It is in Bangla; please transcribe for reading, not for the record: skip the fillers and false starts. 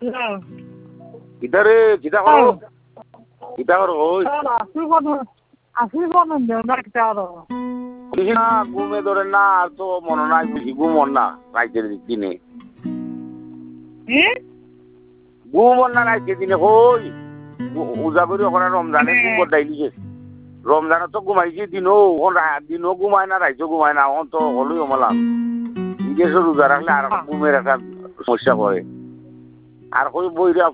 কিতারে কিতা করো কিতা করো ওই না ঘুমে ধরে না আর তো মনে নাই বুঝি ঘুমন না রাইতের দিনে ঘুমন না রাইতের দিনে হই উজা করি ওখানে রমজানে ঘুম বদাইলিছে রমজানে তো ঘুমাইছি দিনও দিনও ঘুমায় না রাইতেও ঘুমায় না এখন তো হলোই অমলাম নিজের রোজা রাখলে আর ঘুমের একটা সমস্যা পড়ে আর কই বইরা